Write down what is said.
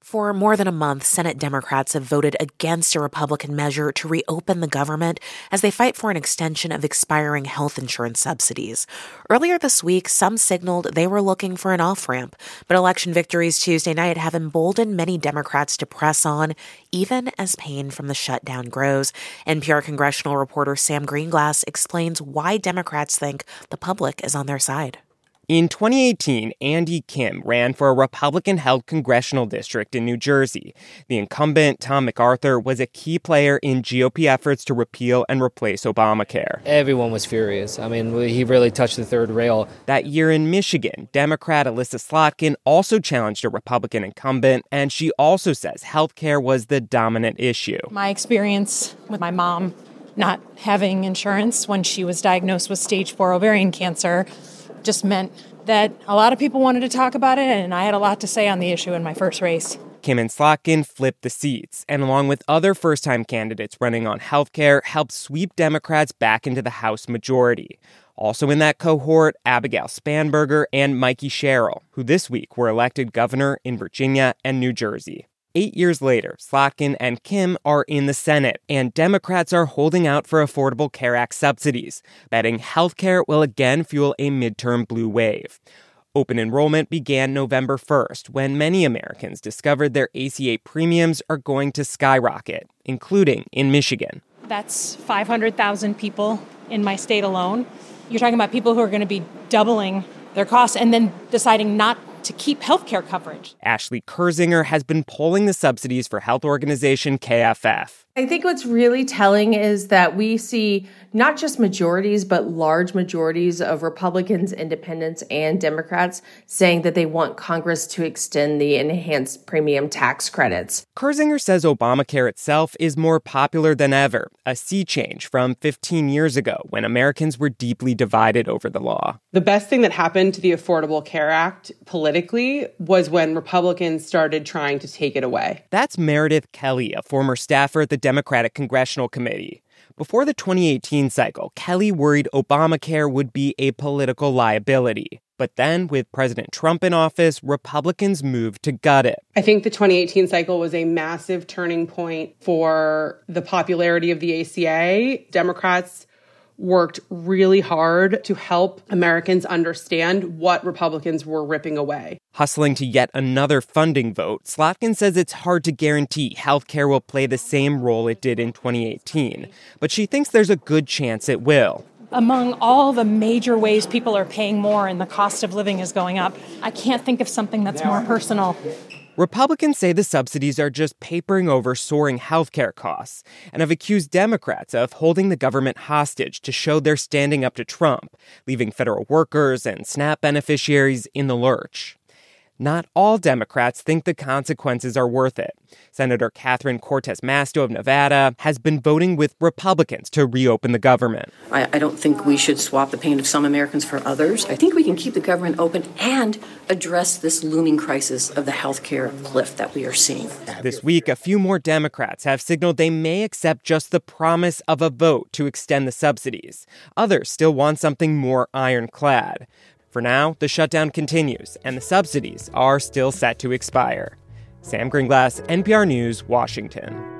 For more than a month, Senate Democrats have voted against a Republican measure to reopen the government as they fight for an extension of expiring health insurance subsidies. Earlier this week, some signaled they were looking for an off-ramp, but election victories Tuesday night have emboldened many Democrats to press on, even as pain from the shutdown grows. NPR congressional reporter Sam Greenglass explains why Democrats think the public is on their side. In 2018, Andy Kim ran for a Republican-held congressional district in New Jersey. The incumbent, Tom MacArthur, was a key player in GOP efforts to repeal and replace Obamacare. Everyone was furious. I mean, he really touched the third rail. That year in Michigan, Democrat Elissa Slotkin also challenged a Republican incumbent, and she also says health care was the dominant issue. My experience with my mom not having insurance when she was diagnosed with stage 4 ovarian cancer just meant that a lot of people wanted to talk about it, and I had a lot to say on the issue in my first race. Kim and Slotkin flipped the seats, and along with other first-time candidates running on health care, helped sweep Democrats back into the House majority. Also in that cohort, Abigail Spanberger and Mikey Sherrill, who this week were elected governor in Virginia and New Jersey. 8 years later, Slotkin and Kim are in the Senate, and Democrats are holding out for Affordable Care Act subsidies, betting health care will again fuel a midterm blue wave. Open enrollment began November 1st, when many Americans discovered their ACA premiums are going to skyrocket, including in Michigan. That's 500,000 people in my state alone. You're talking about people who are going to be doubling their costs and then deciding not to keep health care coverage. Ashley Kurzinger has been polling the subsidies for health organization KFF. I think what's really telling is that we see not just majorities, but large majorities of Republicans, independents, and Democrats saying that they want Congress to extend the enhanced premium tax credits. Kurzinger says Obamacare itself is more popular than ever, a sea change from 15 years ago when Americans were deeply divided over the law. The best thing that happened to the Affordable Care Act politically was when Republicans started trying to take it away. That's Meredith Kelly, a former staffer at the Democratic Congressional Committee. Before the 2018 cycle, Kelly worried Obamacare would be a political liability. But then, with President Trump in office, Republicans moved to gut it. I think the 2018 cycle was a massive turning point for the popularity of the ACA. Democrats worked really hard to help Americans understand what Republicans were ripping away. Hustling to yet another funding vote, Slotkin says it's hard to guarantee healthcare will play the same role it did in 2018, but she thinks there's a good chance it will. Among all the major ways people are paying more and the cost of living is going up, I can't think of something that's more personal. Republicans say the subsidies are just papering over soaring healthcare costs and have accused Democrats of holding the government hostage to show they're standing up to Trump, leaving federal workers and SNAP beneficiaries in the lurch. Not all Democrats think the consequences are worth it. Senator Catherine Cortez Masto of Nevada has been voting with Republicans to reopen the government. I don't think we should swap the pain of some Americans for others. I think we can keep the government open and address this looming crisis of the healthcare cliff that we are seeing. This week, a few more Democrats have signaled they may accept just the promise of a vote to extend the subsidies. Others still want something more ironclad. For now, the shutdown continues, and the subsidies are still set to expire. Sam Greenglass, NPR News, Washington.